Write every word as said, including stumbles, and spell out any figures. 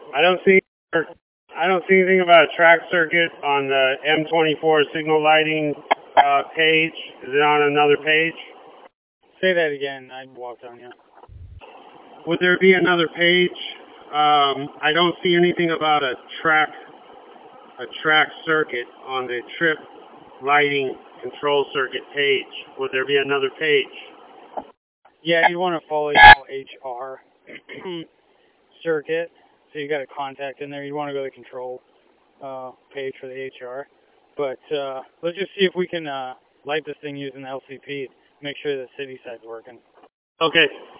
I don't see I don't see anything about a track circuit on the M twenty-four signal lighting uh, page. Is it on another page? Say that again. I walked on you. Would there be another page? Um, I don't see anything about a track a track circuit on the trip lighting control circuit page. Would there be another page? Yeah, you want to follow your H R circuit. So you got a contact in there. You want to go to the control uh, page for the H R. But uh, let's just see if we can uh, light this thing using the L C P. Make sure the city side's working. Okay.